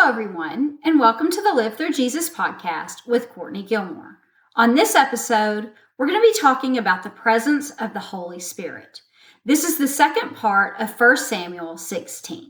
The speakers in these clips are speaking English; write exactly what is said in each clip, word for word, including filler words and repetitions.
Hello, everyone, and welcome to the Live Through Jesus podcast with Courtney Gilmore. On this episode, we're going to be talking about the presence of the Holy Spirit. This is the second part of First Samuel sixteen.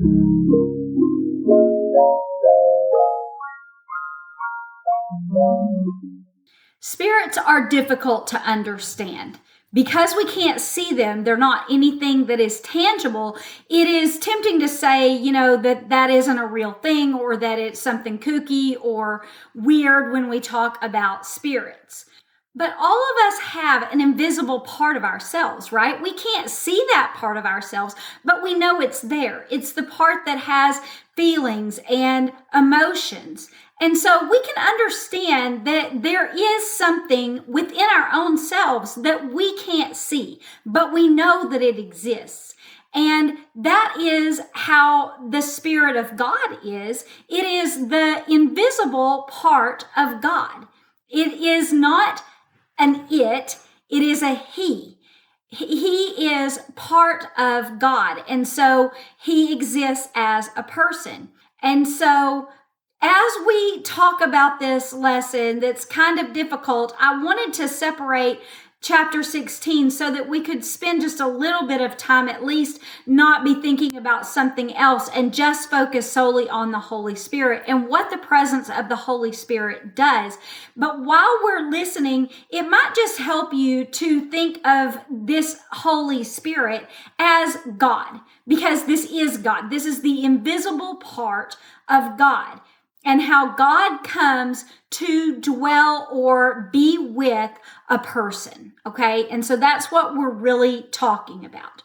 Spirits are difficult to understand. Because we can't see them, they're not anything that is tangible. It is tempting to say, you know, that that isn't a real thing or that it's something kooky or weird when we talk about spirits. But all of us have an invisible part of ourselves, right? We can't see that part of ourselves, but we know it's there. It's the part that has feelings and emotions. And so we can understand that there is something within our own selves that we can't see, but we know that it exists. And that is how the Spirit of God is. It is the invisible part of God. It is not an it, it is a he. He is part of God. And so he exists as a person. And so as we talk about this lesson that's kind of difficult, I wanted to separate chapter sixteen so that we could spend just a little bit of time, at least not be thinking about something else and just focus solely on the Holy Spirit and what the presence of the Holy Spirit does. But while we're listening, it might just help you to think of this Holy Spirit as God, because this is God. This is the invisible part of God. And how God comes to dwell or be with a person, okay? And so that's what we're really talking about.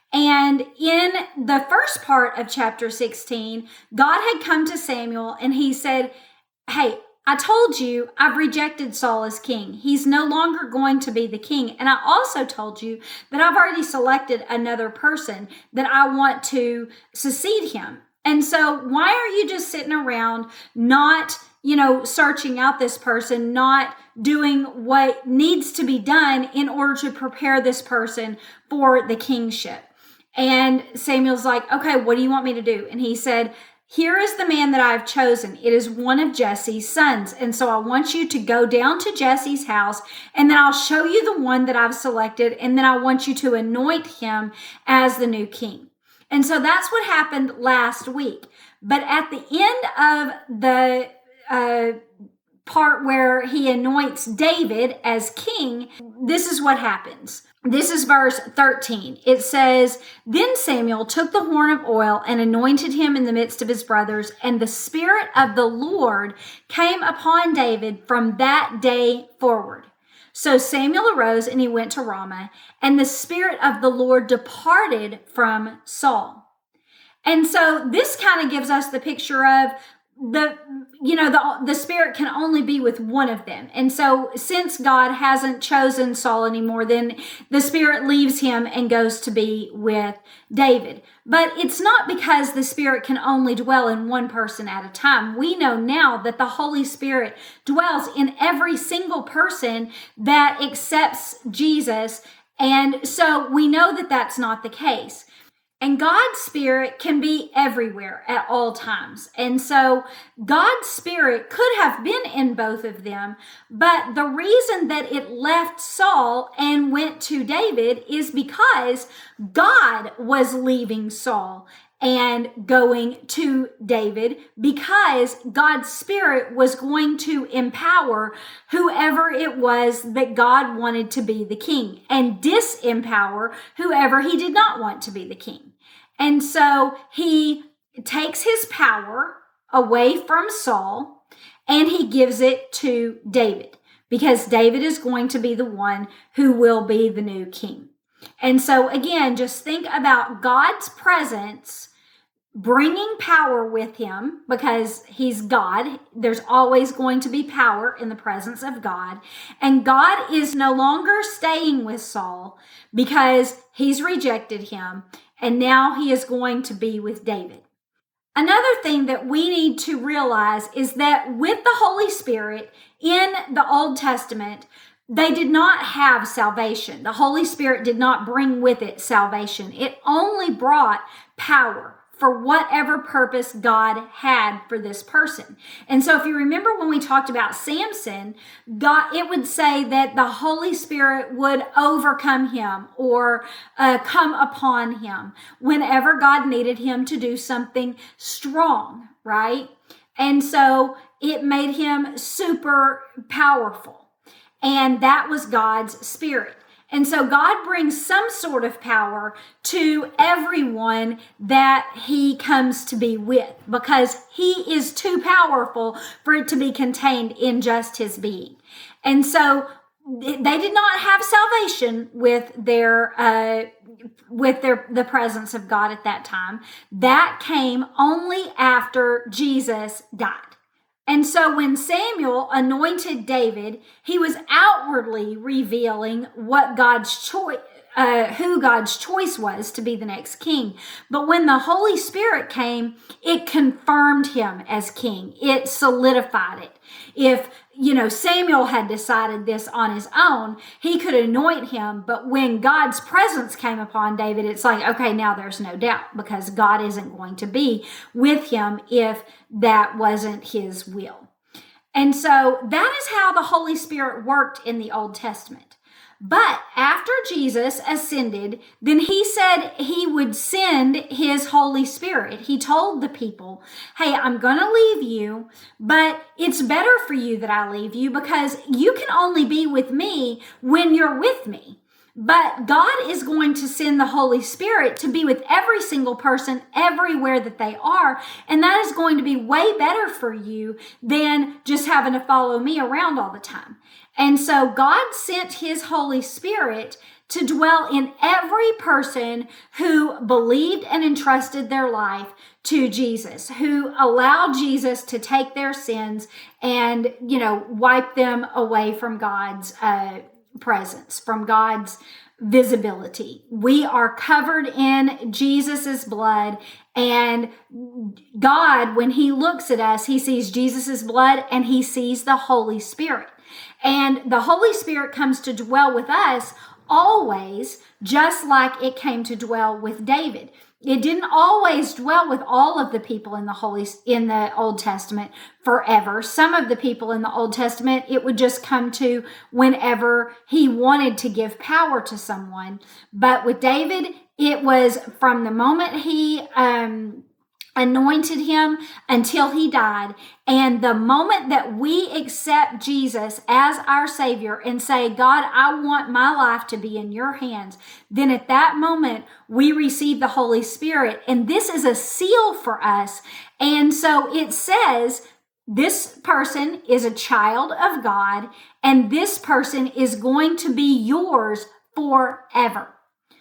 And in the first part of chapter sixteen, God had come to Samuel and he said, hey, I told you I've rejected Saul as king. He's no longer going to be the king. And I also told you that I've already selected another person that I want to succeed him. And so why are you just sitting around not, you know, searching out this person, not doing what needs to be done in order to prepare this person for the kingship? And Samuel's like, okay, what do you want me to do? And he said, here is the man that I've chosen. It is one of Jesse's sons. And so I want you to go down to Jesse's house and then I'll show you the one that I've selected. And then I want you to anoint him as the new king. And so that's what happened last week. But at the end of the uh, part where he anoints David as king, this is what happens. This is verse thirteen. It says, then Samuel took the horn of oil and anointed him in the midst of his brothers, and the Spirit of the Lord came upon David from that day forward. So Samuel arose and he went to Ramah, and the Spirit of the Lord departed from Saul. And so this kind of gives us the picture of the, you know, the, the Spirit can only be with one of them. And so since God hasn't chosen Saul anymore, then the Spirit leaves him and goes to be with David. But it's not because the Spirit can only dwell in one person at a time. We know now that the Holy Spirit dwells in every single person that accepts Jesus. And so we know that that's not the case. And God's Spirit can be everywhere at all times. And so God's Spirit could have been in both of them, but the reason that it left Saul and went to David is because God was leaving Saul and going to David, because God's Spirit was going to empower whoever it was that God wanted to be the king and disempower whoever he did not want to be the king. And so he takes his power away from Saul and he gives it to David, because David is going to be the one who will be the new king. And so again, just think about God's presence bringing power with him, because he's God. There's always going to be power in the presence of God. And God is no longer staying with Saul because he's rejected him. And now he is going to be with David. Another thing that we need to realize is that with the Holy Spirit in the Old Testament, they did not have salvation. The Holy Spirit did not bring with it salvation. It only brought power for whatever purpose God had for this person. And so if you remember when we talked about Samson, God, it would say that the Holy Spirit would overcome him or uh, come upon him whenever God needed him to do something strong, right? And so it made him super powerful. And that was God's Spirit. And so God brings some sort of power to everyone that he comes to be with, because he is too powerful for it to be contained in just his being. And so they did not have salvation with their uh, with their the presence of God at that time. That came only after Jesus died. And so when Samuel anointed David, he was outwardly revealing what God's choice, uh, who God's choice was to be the next king. But when the Holy Spirit came, it confirmed him as king. It solidified it. If, you know, Samuel had decided this on his own, he could anoint him. But when God's presence came upon David, it's like, okay, now there's no doubt, because God isn't going to be with him if that wasn't his will. And so that is how the Holy Spirit worked in the Old Testament. But after Jesus ascended, then he said he would send his Holy Spirit. He told the people, hey, I'm going to leave you, but it's better for you that I leave you, because you can only be with me when you're with me. But God is going to send the Holy Spirit to be with every single person everywhere that they are. And that is going to be way better for you than just having to follow me around all the time. And so God sent his Holy Spirit to dwell in every person who believed and entrusted their life to Jesus, who allowed Jesus to take their sins and, you know, wipe them away from God's uh, presence, from God's visibility. We are covered in Jesus's blood, and God, when he looks at us, he sees Jesus's blood and he sees the Holy Spirit. And the Holy Spirit comes to dwell with us always, just like it came to dwell with David. It didn't always dwell with all of the people in the Holy in the Old Testament forever. Some of the people in the Old Testament, it would just come to whenever he wanted to give power to someone. But with David, it was from the moment he um, anointed him until he died. And the moment that we accept Jesus as our Savior and say, God, I want my life to be in your hands, then at that moment we receive the Holy Spirit. And this is a seal for us. And so it says, this person is a child of God, and this person is going to be yours forever.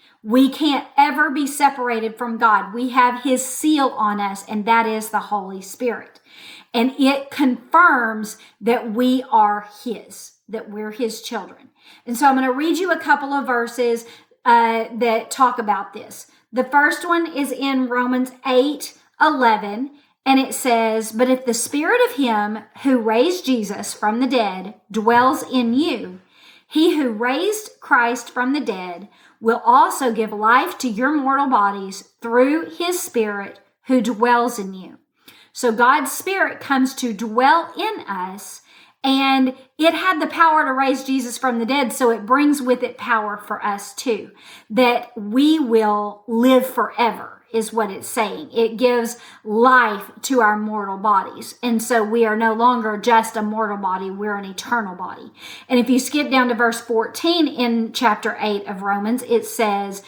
We can't ever be separated from God. We have his seal on us, and that is the Holy Spirit. And it confirms that we are his, that we're his children. And so I'm going to read you a couple of verses uh, that talk about this. The first one is in Romans eight eleven, and it says, but if the spirit of him who raised Jesus from the dead dwells in you, he who raised Christ from the dead will also give life to your mortal bodies through his Spirit who dwells in you. So God's Spirit comes to dwell in us, and it had the power to raise Jesus from the dead, so it brings with it power for us too, that we will live forever, is what it's saying. It gives life to our mortal bodies. And so we are no longer just a mortal body, we're an eternal body. And if you skip down to verse fourteen in chapter eight of Romans, it says,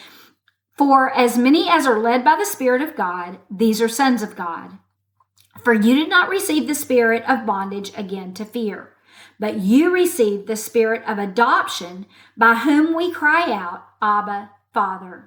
for as many as are led by the Spirit of God, these are sons of God. For you did not receive the spirit of bondage again to fear, but you received the spirit of adoption, by whom we cry out, Abba, Father.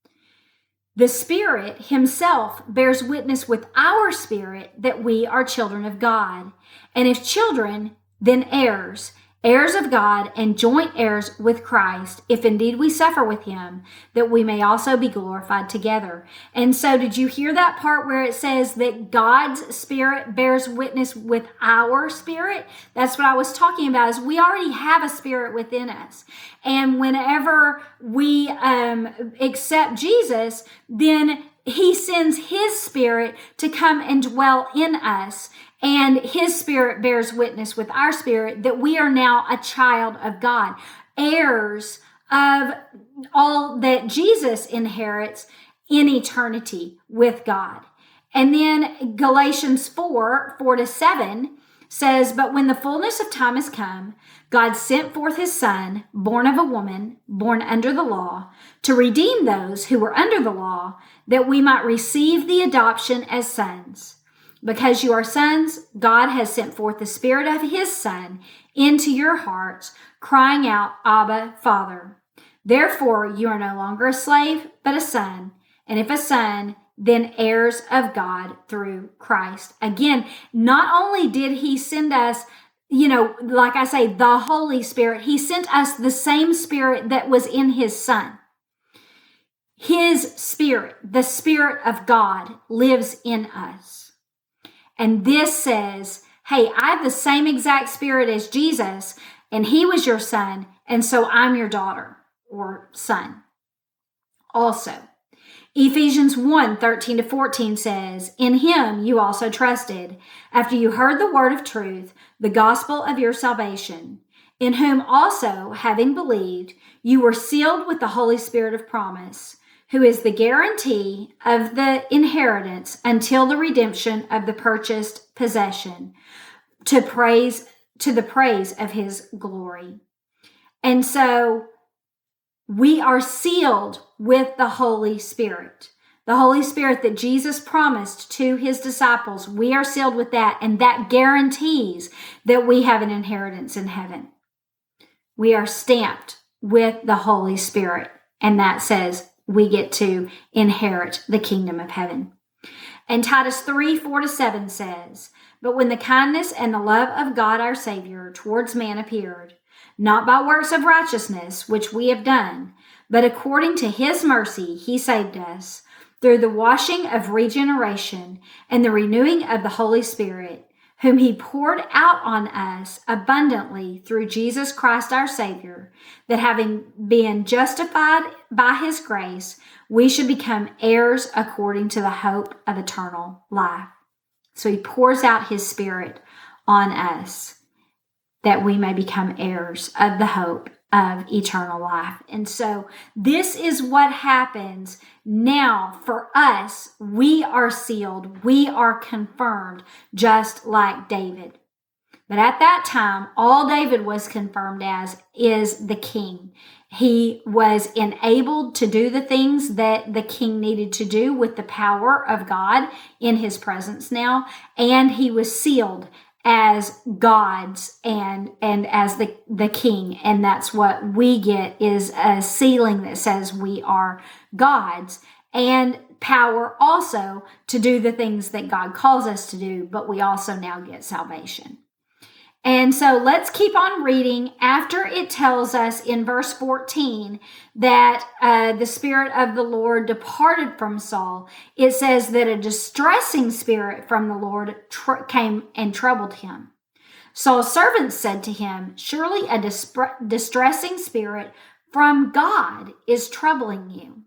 The Spirit himself bears witness with our spirit that we are children of God. And if children, then heirs, heirs of God and joint heirs with Christ, if indeed we suffer with him, that we may also be glorified together. And so did you hear that part where it says that God's Spirit bears witness with our spirit? That's what I was talking about, is we already have a spirit within us. And whenever we um, accept Jesus, then he sends his spirit to come and dwell in us. And his spirit bears witness with our spirit that we are now a child of God, heirs of all that Jesus inherits in eternity with God. And then Galatians four, four to seven says, but when the fullness of time has come, God sent forth his son, born of a woman, born under the law, to redeem those who were under the law, that we might receive the adoption as sons. Because you are sons, God has sent forth the Spirit of his Son into your hearts, crying out, Abba, Father. Therefore, you are no longer a slave, but a son. And if a son, then heirs of God through Christ. Again, not only did he send us, you know, like I say, the Holy Spirit, he sent us the same Spirit that was in his Son. His Spirit, the Spirit of God, lives in us. And this says, hey, I have the same exact Spirit as Jesus, and he was your son, and so I'm your daughter or son. Also, Ephesians one, thirteen to fourteen says, in him you also trusted, after you heard the word of truth, the gospel of your salvation, in whom also, having believed, you were sealed with the Holy Spirit of promise, who is the guarantee of the inheritance until the redemption of the purchased possession, to praise, to the praise of his glory. And so we are sealed with the Holy Spirit. The Holy Spirit that Jesus promised to his disciples, we are sealed with that, and that guarantees that we have an inheritance in heaven. We are stamped with the Holy Spirit, and that says we get to inherit the kingdom of heaven. And Titus three, four to seven says, but when the kindness and the love of God our Savior towards man appeared, not by works of righteousness, which we have done, but according to his mercy he saved us, through the washing of regeneration and the renewing of the Holy Spirit, whom he poured out on us abundantly through Jesus Christ our Savior, that having been justified by his grace, we should become heirs according to the hope of eternal life. So he pours out his Spirit on us that we may become heirs of the hope of eternal life. And so this is what happens now for us. We are sealed. We are confirmed just like David. But at that time, all David was confirmed as is the king. He was enabled to do the things that the king needed to do with the power of God in his presence now. And he was sealed as God's and and as the, the king. And that's what we get, is a sealing that says we are God's, and power also to do the things that God calls us to do, but we also now get salvation. And so let's keep on reading. After it tells us in verse fourteen that uh, the Spirit of the Lord departed from Saul, it says that a distressing spirit from the Lord tr- came and troubled him. Saul's servants said to him, surely a dis- distressing spirit from God is troubling you.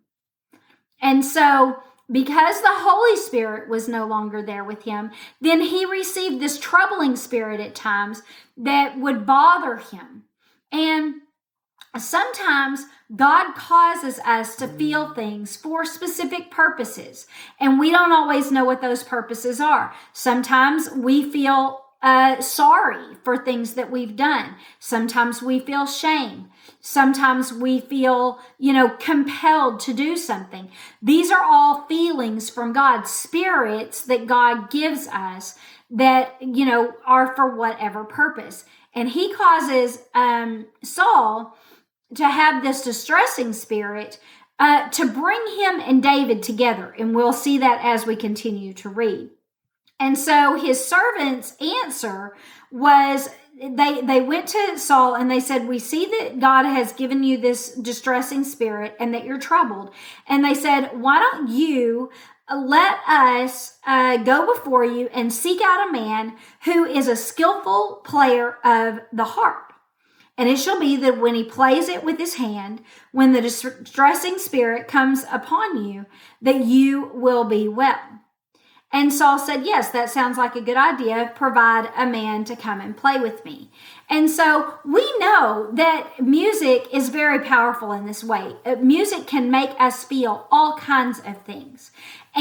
And so because the Holy Spirit was no longer there with him, then he received this troubling spirit at times that would bother him. And sometimes God causes us to feel things for specific purposes, and we don't always know what those purposes are. Sometimes we feel uh, sorry for things that we've done. Sometimes we feel shame. Sometimes we feel, you know, compelled to do something. These are all feelings from God, spirits that God gives us that, you know, are for whatever purpose. And he causes um, Saul to have this distressing spirit uh, to bring him and David together. And we'll see that as we continue to read. And so his servants' answer was, they, they went to Saul and they said, we see that God has given you this distressing spirit and that you're troubled. And they said, why don't you let us uh, go before you and seek out a man who is a skillful player of the harp. And it shall be that when he plays it with his hand, when the distressing spirit comes upon you, that you will be well. And Saul said, yes, that sounds like a good idea. Provide a man to come and play with me. And so we know that music is very powerful in this way. Music can make us feel all kinds of things.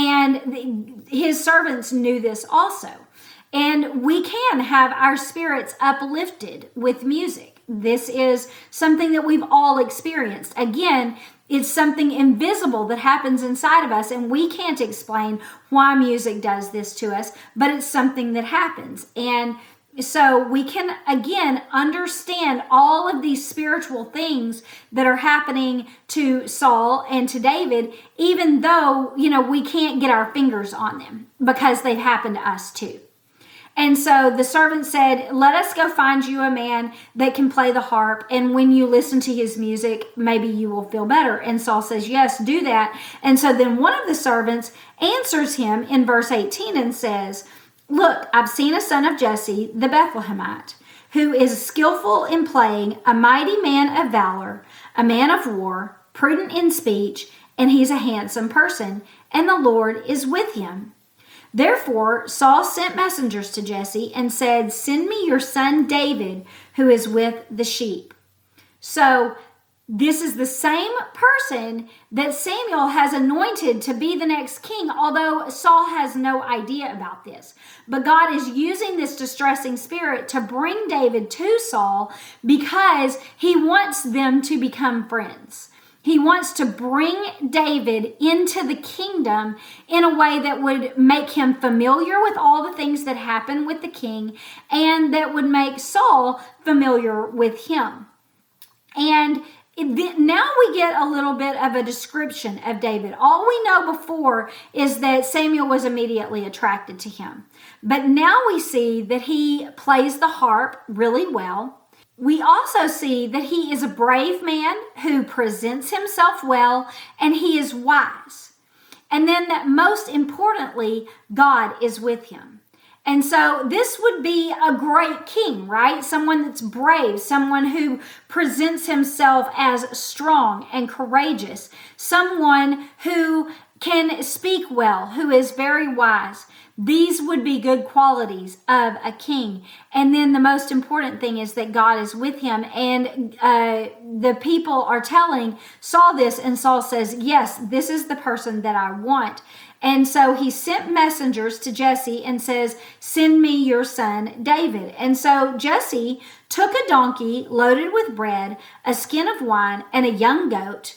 And his servants knew this also. And we can have our spirits uplifted with music. This is something that we've all experienced. Again, it's something invisible that happens inside of us, and we can't explain why music does this to us, but it's something that happens. And so we can, again, understand all of these spiritual things that are happening to Saul and to David, even though, you know, we can't get our fingers on them because they've happened to us too. And so the servant said, let us go find you a man that can play the harp. And when you listen to his music, maybe you will feel better. And Saul says, yes, do that. And so then one of the servants answers him in verse eighteen and says, look, I've seen a son of Jesse, the Bethlehemite, who is skillful in playing, a mighty man of valor, a man of war, prudent in speech, and he's a handsome person, and the Lord is with him. Therefore, Saul sent messengers to Jesse and said, send me your son David, who is with the sheep. So this is the same person that Samuel has anointed to be the next king, although Saul has no idea about this. But God is using this distressing spirit to bring David to Saul because he wants them to become friends. He wants to bring David into the kingdom in a way that would make him familiar with all the things that happen with the king and that would make Saul familiar with him. And now we get a little bit of a description of David. All we know before is that Samuel was immediately attracted to him. But now we see that he plays the harp really well. We also see that he is a brave man who presents himself well, and he is wise. And then that most importantly, God is with him. And so this would be a great king, right? Someone that's brave, someone who presents himself as strong and courageous, someone who can speak well, who is very wise. These would be good qualities of a king. And then the most important thing is that God is with him. And uh, the people are telling Saul this, and Saul says, yes, this is the person that I want. And so he sent messengers to Jesse and says, send me your son David. And so Jesse took a donkey loaded with bread, a skin of wine, and a young goat.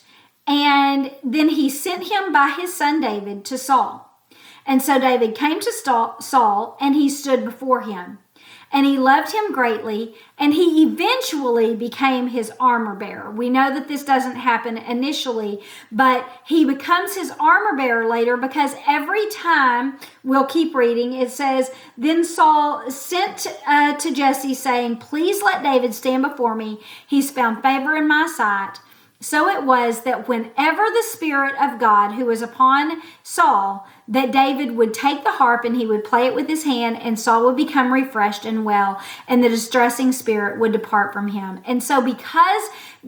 And then he sent him by his son David to Saul. And so David came to Saul, and he stood before him. And he loved him greatly, and he eventually became his armor bearer. We know that this doesn't happen initially, but he becomes his armor bearer later because every time, we'll keep reading, it says, then Saul sent uh, to Jesse saying, please let David stand before me. He's found favor in my sight. So it was that whenever the Spirit of God who was upon Saul, that David would take the harp and he would play it with his hand, and Saul would become refreshed and well, and the distressing spirit would depart from him. And so because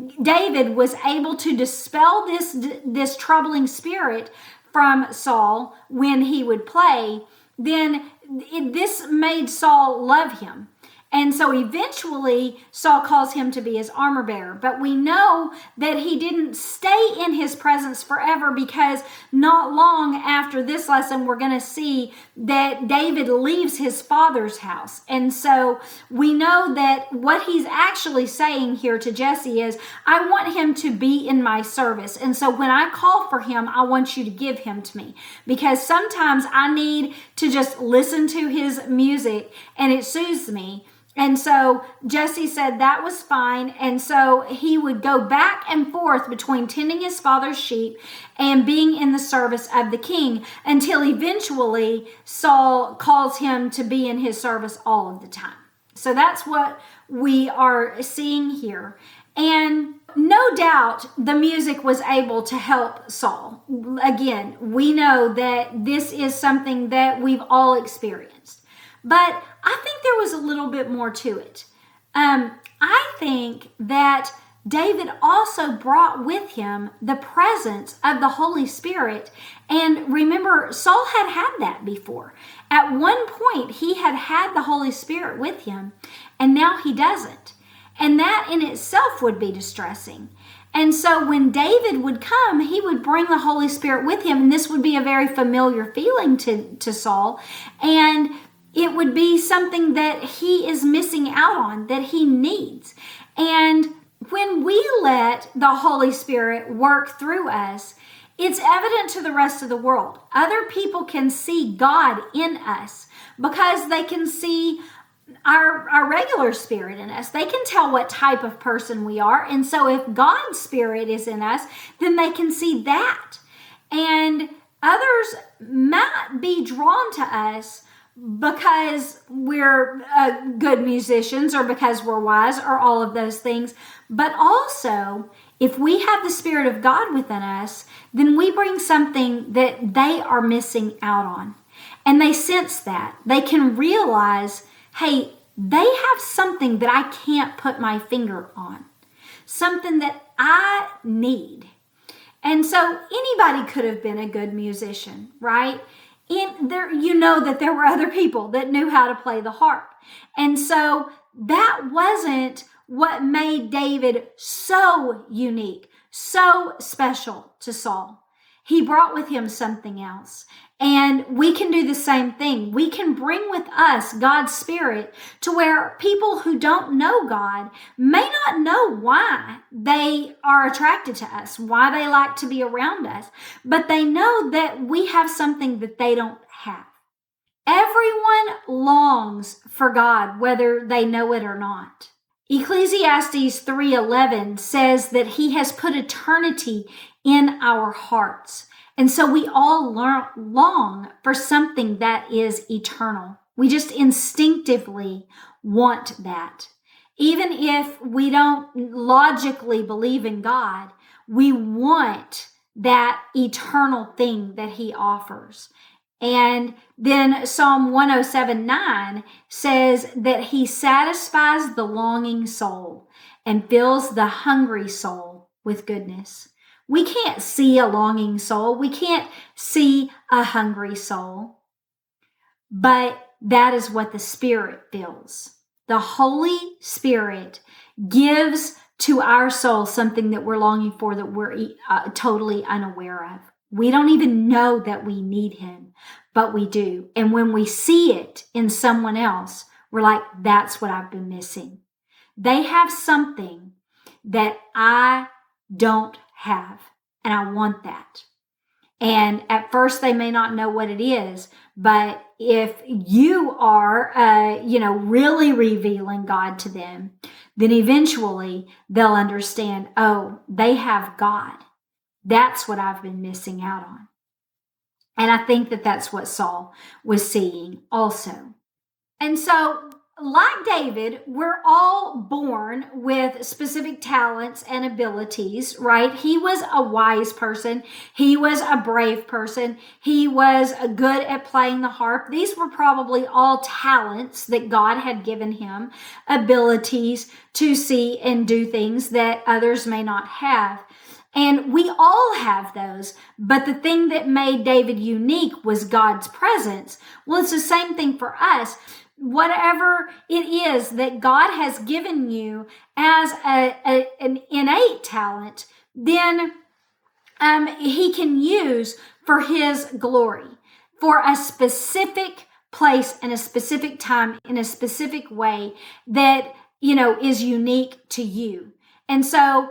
David was able to dispel this, this troubling spirit from Saul when he would play, then it, this made Saul love him. And so eventually Saul calls him to be his armor bearer. But we know that he didn't stay in his presence forever, because not long after this lesson, we're going to see that David leaves his father's house. And so we know that what he's actually saying here to Jesse is, I want him to be in my service. And so when I call for him, I want you to give him to me, because sometimes I need to just listen to his music and it soothes me. And so Jesse said that was fine. And so he would go back and forth between tending his father's sheep and being in the service of the king, until eventually Saul calls him to be in his service all of the time. So that's what we are seeing here. And no doubt the music was able to help Saul. Again, we know that this is something that we've all experienced. But I think there was a little bit more to it. Um, I think that David also brought with him the presence of the Holy Spirit. And remember, Saul had had that before. At one point, he had had the Holy Spirit with him, and now he doesn't. And that in itself would be distressing. And so when David would come, he would bring the Holy Spirit with him, and this would be a very familiar feeling to, to Saul. And it would be something that he is missing out on, that he needs. And when we let the Holy Spirit work through us, it's evident to the rest of the world. Other people can see God in us because they can see our, our regular spirit in us. They can tell what type of person we are. And so if God's spirit is in us, then they can see that. And others might be drawn to us because we're uh, good musicians or because we're wise or all of those things. But also, if we have the Spirit of God within us, then we bring something that they are missing out on. And they sense that. They can realize, hey, they have something that I can't put my finger on. Something that I need. And so anybody could have been a good musician, right? In there, you know that there were other people that knew how to play the harp. And so that wasn't what made David so unique, so special to Saul. He brought with him something else. And we can do the same thing. We can bring with us God's Spirit to where people who don't know God may not know why they are attracted to us, why they like to be around us, but they know that we have something that they don't have. Everyone longs for God, whether they know it or not. Ecclesiastes three eleven says that he has put eternity in our hearts. And so we all learn, long for something that is eternal. We just instinctively want that. Even if we don't logically believe in God, we want that eternal thing that he offers. And then Psalm one oh seven nine says that he satisfies the longing soul and fills the hungry soul with goodness. We can't see a longing soul. We can't see a hungry soul. But that is what the Spirit fills. The Holy Spirit gives to our soul something that we're longing for that we're uh, totally unaware of. We don't even know that we need him, but we do. And when we see it in someone else, we're like, that's what I've been missing. They have something that I don't have, and I want that. And at first they may not know what it is, but if you are, uh, you know, really revealing God to them, then eventually they'll understand, oh, they have God. That's what I've been missing out on. And I think that that's what Saul was seeing also. And so, like David, we're all born with specific talents and abilities, right? He was a wise person. He was a brave person. He was good at playing the harp. These were probably all talents that God had given him, abilities to see and do things that others may not have. And we all have those, but the thing that made David unique was God's presence. Well, it's the same thing for us. Whatever it is that God has given you as a, a, an innate talent, then um, he can use for his glory, for a specific place and a specific time in a specific way that, you know, is unique to you. And so,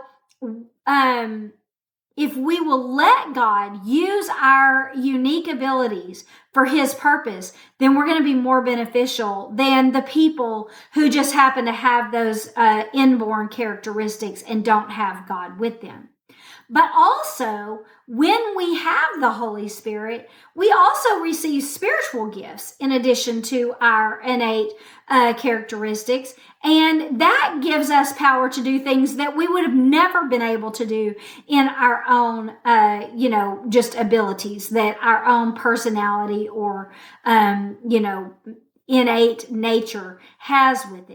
um, if we will let God use our unique abilities for his purpose, then we're going to be more beneficial than the people who just happen to have those uh, inborn characteristics and don't have God with them. But also, when we have the Holy Spirit, we also receive spiritual gifts in addition to our innate uh, characteristics. And that gives us power to do things that we would have never been able to do in our own, uh, you know, just abilities, that our own personality or, um, you know, innate nature has with it.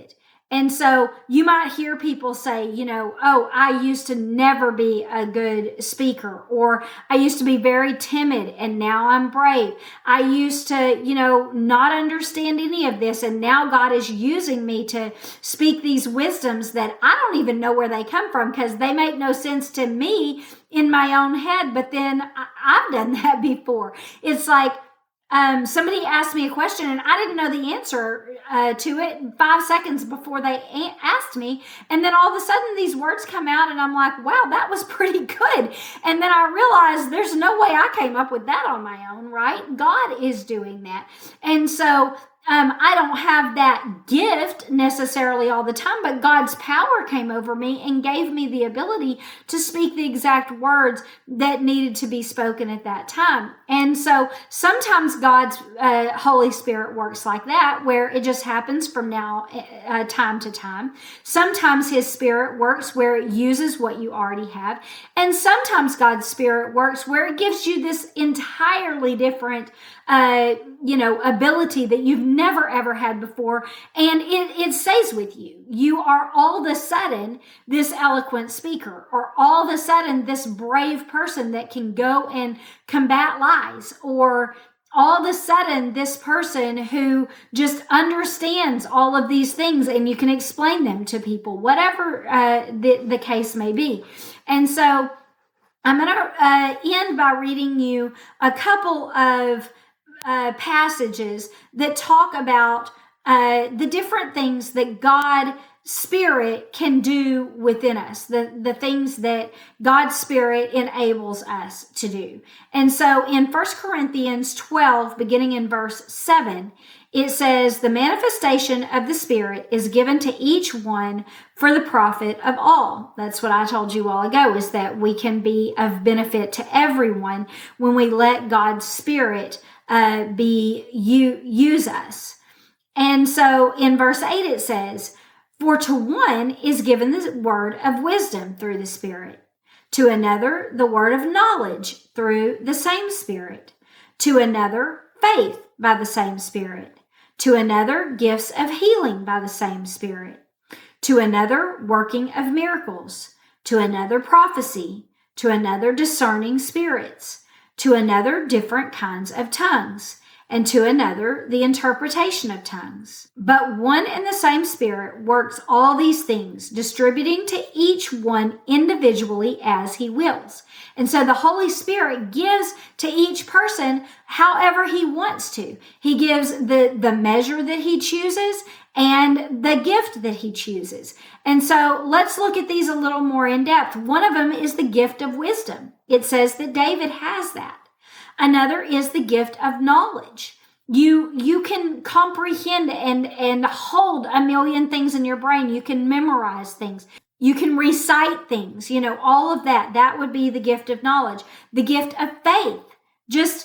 And so you might hear people say, you know, oh, I used to never be a good speaker, or I used to be very timid and now I'm brave. I used to, you know, not understand any of this, and now God is using me to speak these wisdoms that I don't even know where they come from because they make no sense to me in my own head. But then I- I've done that before. It's like, Um, somebody asked me a question and I didn't know the answer uh, to it five seconds before they a- asked me. And then all of a sudden these words come out and I'm like, wow, that was pretty good. And then I realized there's no way I came up with that on my own, right? God is doing that. And so um, I don't have that gift necessarily all the time, but God's power came over me and gave me the ability to speak the exact words that needed to be spoken at that time. And so sometimes God's uh, Holy Spirit works like that, where it just happens from now uh, time to time. Sometimes His Spirit works where it uses what you already have. And sometimes God's Spirit works where it gives you this entirely different Uh, you know, ability that you've never ever had before. And it, it stays with you. You are all of a sudden this eloquent speaker, or all of a sudden this brave person that can go and combat lies, or all of a sudden this person who just understands all of these things and you can explain them to people, whatever uh, the, the case may be. And so I'm going to uh, end by reading you a couple of Uh, passages that talk about uh, the different things that God Spirit can do within us, the, the things that God's Spirit enables us to do. And so in First Corinthians twelve, beginning in verse seven, it says, the manifestation of the Spirit is given to each one for the profit of all. That's what I told you a while ago, is that we can be of benefit to everyone when we let God's Spirit uh, be you use us. And so in verse eight it says, for to one is given the word of wisdom through the Spirit, to another the word of knowledge through the same Spirit, to another faith by the same Spirit, to another gifts of healing by the same Spirit, to another working of miracles, to another prophecy, to another discerning spirits, to another different kinds of tongues, and to another the interpretation of tongues. But one and the same Spirit works all these things, distributing to each one individually as He wills. And so the Holy Spirit gives to each person however He wants to. He gives the, the measure that He chooses and the gift that He chooses. And so let's look at these a little more in depth. One of them is the gift of wisdom. It says that David has that. Another is the gift of knowledge. You, you can comprehend and, and hold a million things in your brain. You can memorize things. You can recite things, you know, all of that. That would be the gift of knowledge. The gift of faith, just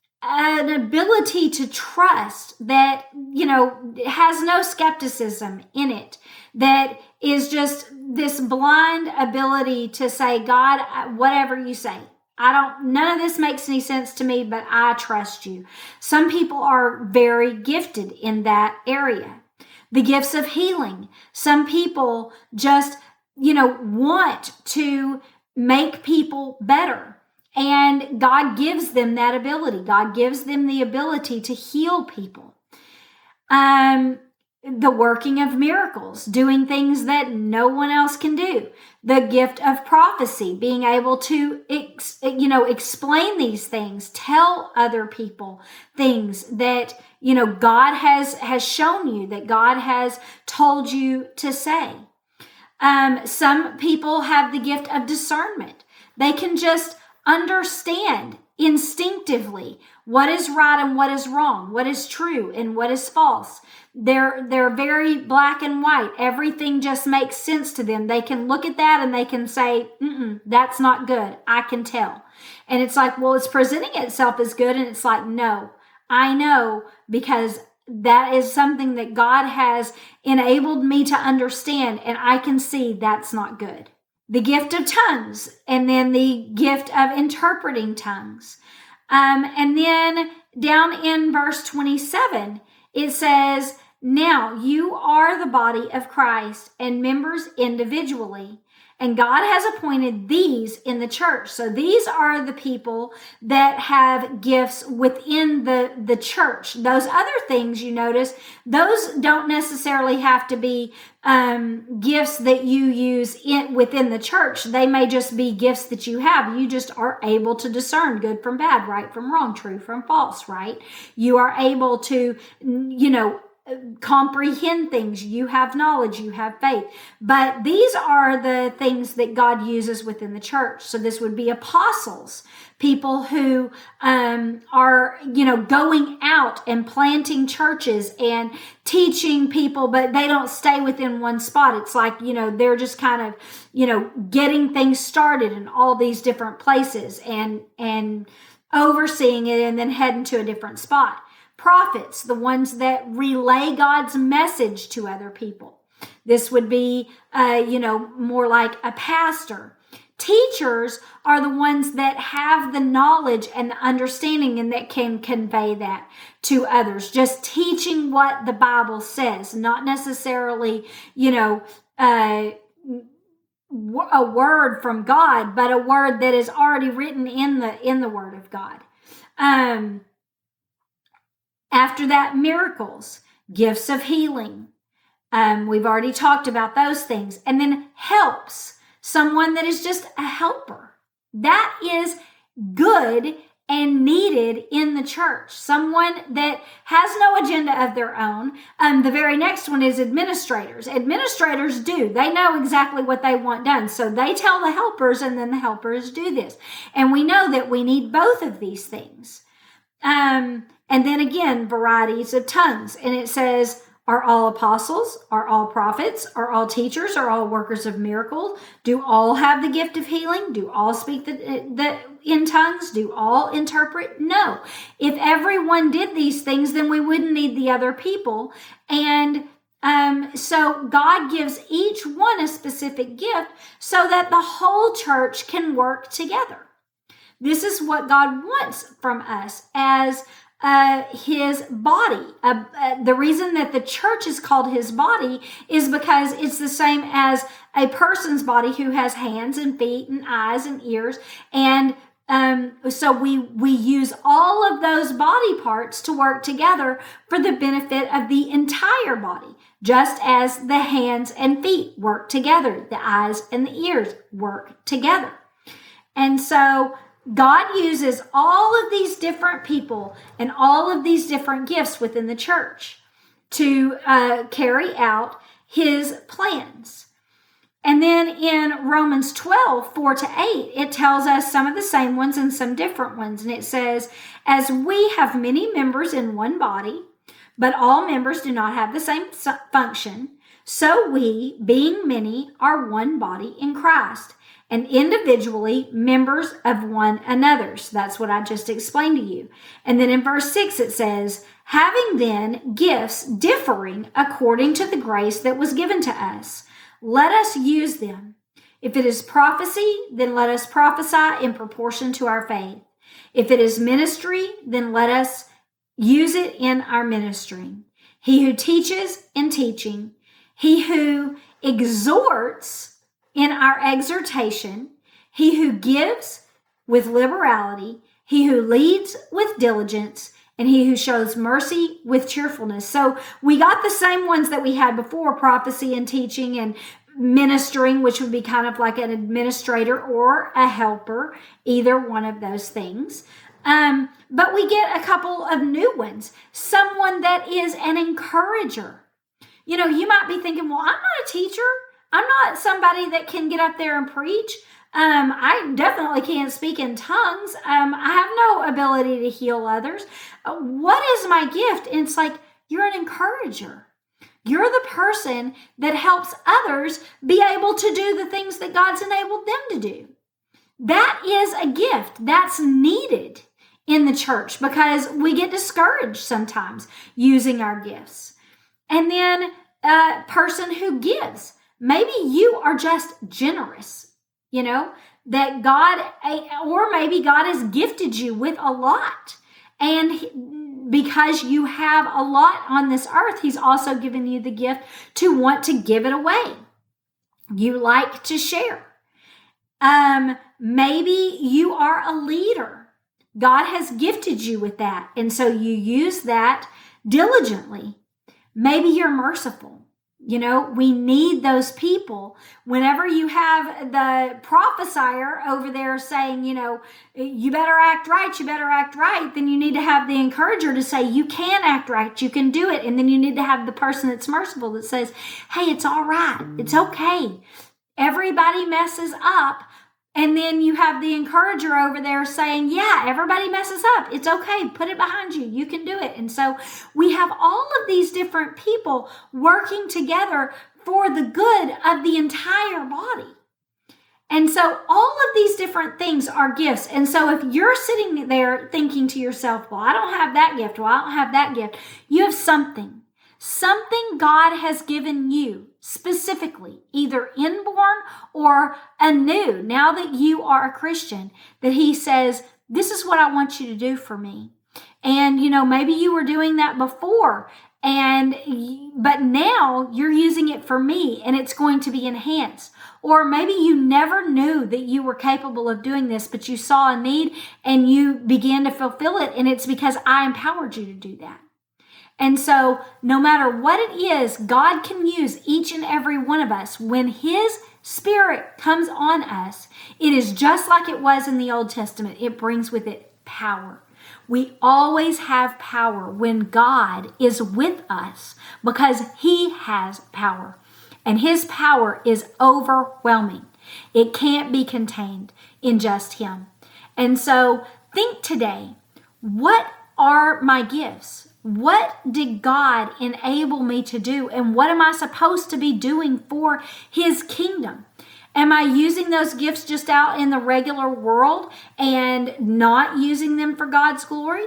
an ability to trust that, you know, has no skepticism in it, that is just this blind ability to say, God, whatever you say. I don't, none of this makes any sense to me, but I trust you. Some people are very gifted in that area. The gifts of healing. Some people just, you know, want to make people better. And God gives them that ability. God gives them the ability to heal people. Um, the working of miracles, doing things that no one else can do. The gift of prophecy, being able to, ex, you know, explain these things, tell other people things that, you know, God has, has shown you, that God has told you to say. Um, some people have the gift of discernment. They can just understand instinctively what is right and what is wrong, what is true and what is false. They're, they're very black and white. Everything just makes sense to them. They can look at that and they can say, mm-mm, that's not good. I can tell. And it's like, well, it's presenting itself as good. And it's like, no, I know, because that is something that God has enabled me to understand. And I can see that's not good. The gift of tongues, and then the gift of interpreting tongues. Um, and then down in verse twenty-seven, it says, Now you are the body of Christ and members individually. And God has appointed these in the church. So these are the people that have gifts within the, the church. Those other things you notice, those don't necessarily have to be um, gifts that you use in, within the church. They may just be gifts that you have. You just are able to discern good from bad, right from wrong, true from false, right? You are able to, you know, comprehend things. You have knowledge, you have faith. But these are the things that God uses within the church. So this would be apostles, people who um, are, you know, going out and planting churches and teaching people, but they don't stay within one spot. It's like, you know, they're just kind of, you know, getting things started in all these different places and, and overseeing it and then heading to a different spot. Prophets, the ones that relay God's message to other people. This would be, uh, you know, more like a pastor. Teachers are the ones that have the knowledge and the understanding and that can convey that to others. Just teaching what the Bible says, not necessarily, you know, uh, a word from God, but a word that is already written in the in the Word of God. Um, After that, miracles, gifts of healing. Um, we've already talked about those things. And then helps, someone that is just a helper. That is good and needed in the church. Someone that has no agenda of their own. Um, the very next one is administrators. Administrators do. They know exactly what they want done. So they tell the helpers and then the helpers do this. And we know that we need both of these things. Um, and then again, varieties of tongues. And it says, are all apostles? Are all prophets? Are all teachers? Are all workers of miracles? Do all have the gift of healing? Do all speak the, the in tongues? Do all interpret? No. If everyone did these things, then we wouldn't need the other people. And um, so God gives each one a specific gift so that the whole church can work together. This is what God wants from us as Uh, his body. Uh, uh, the reason that the church is called his body is because it's the same as a person's body who has hands and feet and eyes and ears. And um, so we, we use all of those body parts to work together for the benefit of the entire body, just as the hands and feet work together, the eyes and the ears work together. And so God uses all of these different people and all of these different gifts within the church to uh, carry out his plans. And then in Romans twelve, four to eight, it tells us some of the same ones and some different ones. And it says, as we have many members in one body, but all members do not have the same function, so we, being many, are one body in Christ, and individually members of one another. So that's what I just explained to you. And then in verse six, it says, having then gifts differing according to the grace that was given to us, let us use them. If it is prophecy, then let us prophesy in proportion to our faith. If it is ministry, then let us use it in our ministering. He who teaches in teaching, he who exhorts in our exhortation, he who gives with liberality, he who leads with diligence, and he who shows mercy with cheerfulness. So we got the same ones that we had before, prophecy and teaching and ministering, which would be kind of like an administrator or a helper, either one of those things. Um, but we get a couple of new ones. Someone that is an encourager. You know, you might be thinking, well, I'm not a teacher. I'm not somebody that can get up there and preach. Um, I definitely can't speak in tongues. Um, I have no ability to heal others. Uh, what is my gift? And it's like, you're an encourager. You're the person that helps others be able to do the things that God's enabled them to do. That is a gift that's needed in the church because we get discouraged sometimes using our gifts. And then a person who gives. Maybe you are just generous, you know, that God, or maybe God has gifted you with a lot And he, because you have a lot on this earth, he's also given you the gift to want to give it away. You like to share. Um, maybe you are a leader. God has gifted you with that. And so you use that diligently. Maybe you're merciful. You know, we need those people. Whenever you have the prophesier over there saying, you know, you better act right, you better act right, then you need to have the encourager to say, you can act right, you can do it. And then you need to have the person that's merciful that says, hey, it's all right, it's okay. Everybody messes up. And then you have the encourager over there saying, yeah, everybody messes up. It's okay. Put it behind you. You can do it. And so we have all of these different people working together for the good of the entire body. And so all of these different things are gifts. And so if you're sitting there thinking to yourself, well, I don't have that gift. Well, I don't have that gift. You have something. Something God has given you specifically, either inborn or anew, now that you are a Christian, that he says, this is what I want you to do for me. And, you know, maybe you were doing that before, and but now you're using it for me, and it's going to be enhanced. Or maybe you never knew that you were capable of doing this, but you saw a need and you began to fulfill it, and it's because I empowered you to do that. And so no matter what it is, God can use each and every one of us. When his Spirit comes on us, it is just like it was in the Old Testament. It brings with it power. We always have power when God is with us because he has power. And his power is overwhelming. It can't be contained in just him. And so think today, what are my gifts? What did God enable me to do? And what am I supposed to be doing for his kingdom? Am I using those gifts just out in the regular world and not using them for God's glory?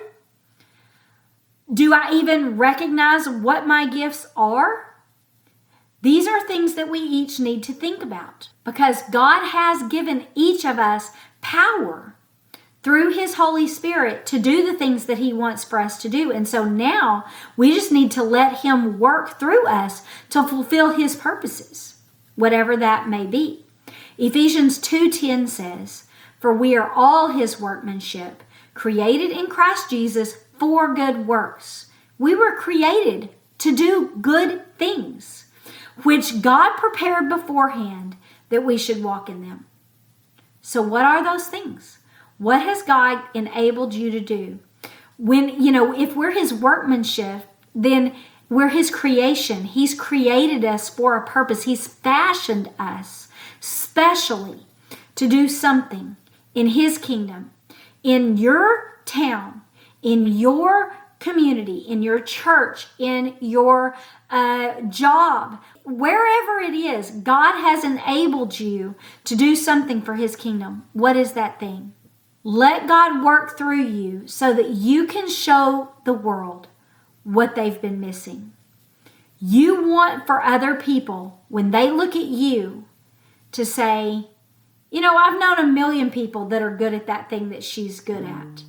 Do I even recognize what my gifts are? These are things that we each need to think about because God has given each of us power through his Holy Spirit to do the things that he wants for us to do. And so now we just need to let him work through us to fulfill his purposes, whatever that may be. Ephesians two ten says, for we are all his workmanship, created in Christ Jesus for good works. We were created to do good things, which God prepared beforehand that we should walk in them. So what are those things? What has God enabled you to do? When, you know, if we're his workmanship, then we're his creation. He's created us for a purpose. He's fashioned us specially to do something in his kingdom, in your town, in your community, in your church, in your uh, job, wherever it is. God has enabled you to do something for his kingdom. What is that thing? Let God work through you so that you can show the world what they've been missing. You want for other people, when they look at you, to say, you know, I've known a million people that are good at that thing that she's good at.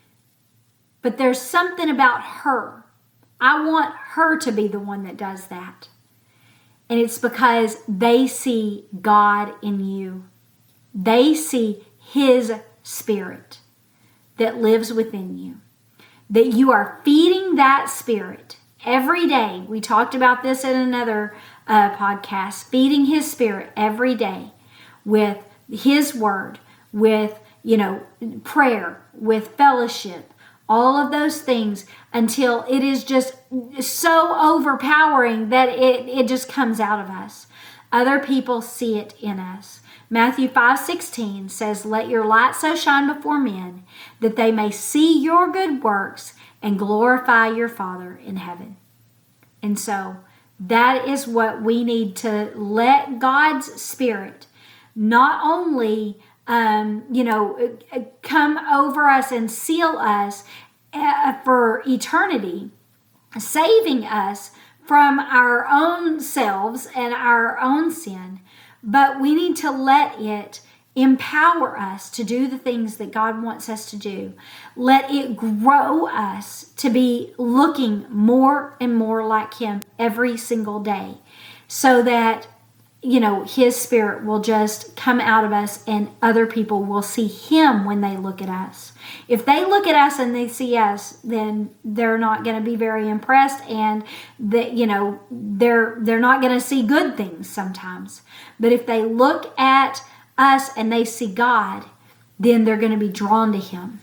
But there's something about her. I want her to be the one that does that. And it's because they see God in you. They see his Spirit that lives within you, that you are feeding that Spirit every day. We talked about this in another uh, podcast, feeding his Spirit every day with his word, with, you know, prayer, with fellowship, all of those things until it is just so overpowering that it, it just comes out of us. Other people see it in us. Matthew five sixteen says, let your light so shine before men that they may see your good works and glorify your Father in heaven. And so that is what we need to let God's Spirit not only, um, you know, come over us and seal us uh, for eternity, saving us from our own selves and our own sin, but we need to let it empower us to do the things that God wants us to do. Let it grow us to be looking more and more like Him every single day, so that, you know, His Spirit will just come out of us and other people will see Him when they look at us. If they look at us and they see us, then they're not going to be very impressed, and that, you know, they're they're not going to see good things sometimes. But if they look at us and they see God, then they're going to be drawn to Him,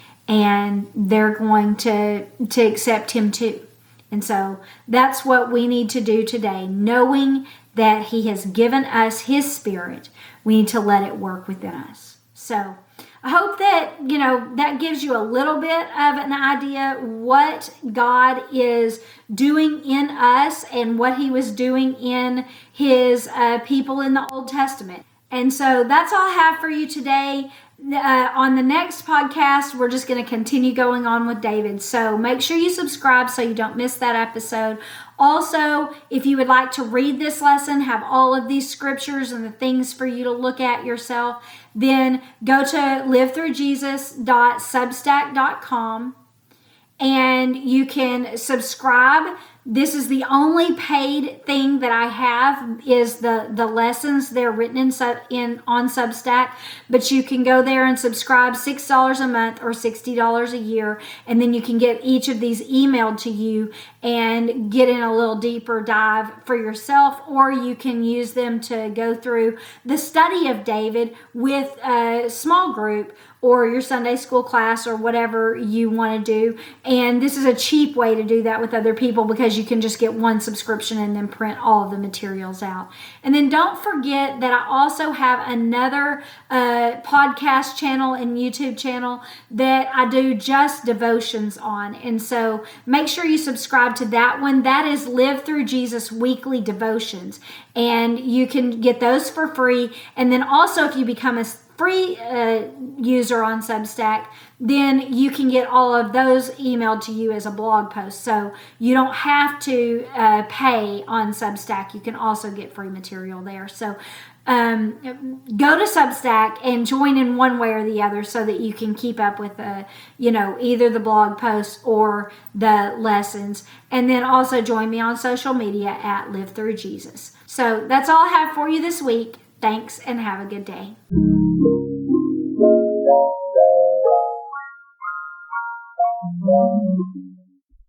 and they're going to to accept Him too. And so that's what we need to do today, knowing that He has given us His Spirit. We need to let it work within us. So I hope that, you know, that gives you a little bit of an idea what God is doing in us and what He was doing in His uh, people in the Old Testament. And so that's all I have for you today. Uh, on the next podcast, we're just going to continue going on with David. So make sure you subscribe so you don't miss that episode. Also, if you would like to read this lesson, have all of these scriptures and the things for you to look at yourself, then go to live through jesus dot substack dot com and you can subscribe. This is the only paid thing that I have, is the, the lessons. They're written in, in on Substack, but you can go there and subscribe six dollars a month or sixty dollars a year, and then you can get each of these emailed to you and get in a little deeper dive for yourself, or you can use them to go through the study of David with a small group or your Sunday school class or whatever you want to do. And this is a cheap way to do that with other people, because you can just get one subscription and then print all of the materials out. And then don't forget that I also have another uh, podcast channel and YouTube channel that I do just devotions on. And so make sure you subscribe to that one. That is Live Through Jesus Weekly Devotions. And you can get those for free. And then also, if you become a free uh, user on Substack, then you can get all of those emailed to you as a blog post. So you don't have to uh, pay on Substack. You can also get free material there. So um, go to Substack and join in one way or the other so that you can keep up with, uh, you know, either the blog posts or the lessons. And then also join me on social media at Live Through Jesus. So that's all I have for you this week. Thanks, and have a good day.